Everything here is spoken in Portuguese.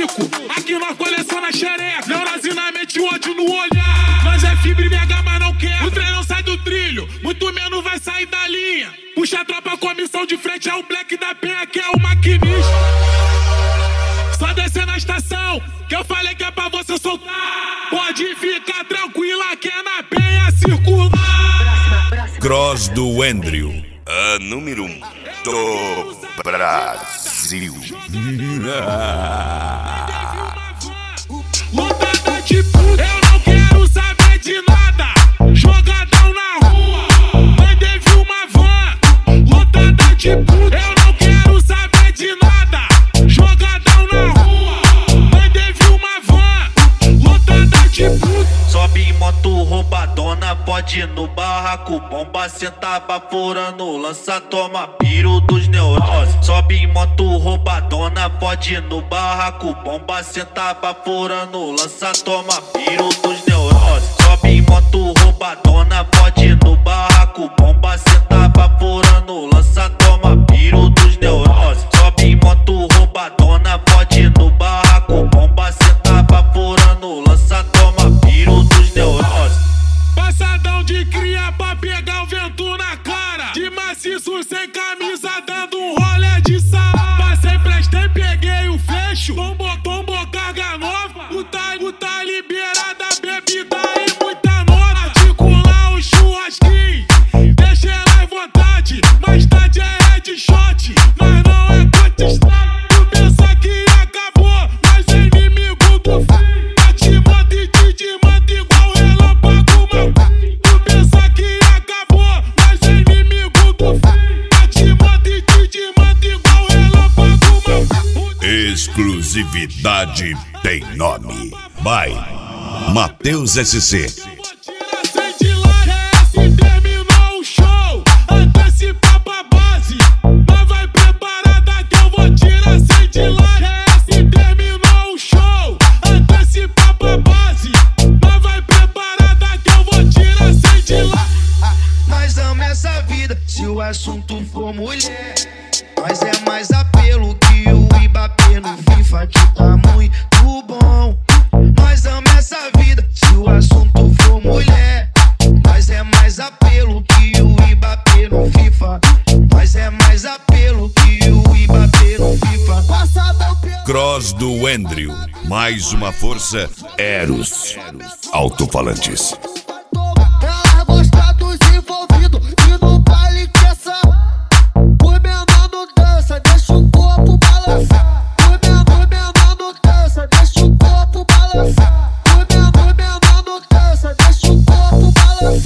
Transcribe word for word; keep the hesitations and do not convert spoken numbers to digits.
rico. Aqui nós coleciona xereca. Neurose na mente, ódio no olhar. Nós é fibra e mega, mas não quer. O trem não sai do trilho, muito menos vai sair da linha. Puxa a tropa, comissão de frente é o Black da Penha, que é o maquinista. Só descer na estação, que eu falei que é pra você soltar. Pode ficar tranquila que é na Penha circular. Cross do Andrew, a número um do Brasil. Lotada de puta, eu não quero saber de nada. Jogadão na rua, mandei vir uma van. Lotada de puta, eu não quero saber de nada. Jogadão na rua, mandei vir uma van. Lotada de puta. Sobe em moto roubadona, pode ir no barraco. Bomba senta baforando, lança, toma piro dos neuroses. Sobe em moto roubadona, pode ir no barraco. Bomba senta baforando, lança, toma piro dos neuroses. Sobe em moto roubadona, pode ir no barraco. Bomba senta baforando, lança, toma piro dos neuroses. Sobe em moto roubadona, pode ir no barraco. Bomba senta baforando, lança, toma piro dos neuroses. Passadão de cria pra pegar o vento na cara. De maciço sem camisa, dando um rolê de sala. Passei, prestei, peguei o fecho. Tombo, tombo, carga nova. O tá, o tá liberada, bebida e muita nota. Articular o churrasquinho, deixa ela à vontade. Mais tarde é headshot, mas não é contestar. Tu pensa que acabou, mas é inimigo do fim. Tá te manda e te desmanda igual relâmpago, meu. Tu pensa que acabou, mas é inimigo do fim. Tá te manda e te desmanda igual relâmpago, meu. Exclusividade tem nome. By Matheus S C. Terminou o show, antecipa pra base. Mas vai preparada que eu vou tirar sem de lá. Terminou o show, antecipa pra base. Mas vai preparada que eu vou tirar sem de lá. Nós amamos essa vida, se o assunto for mulher. Nós é mais apelo que o Ibapê no FIFA, que tá muito bom. Nós amamos essa vida, se o assunto for mulher. Nós é mais apelo que o Ibapê no FIFA. Nós é mais apelo que o Ibapê no FIFA. Cross do Andrew, mais uma força Eros Alto-falantes.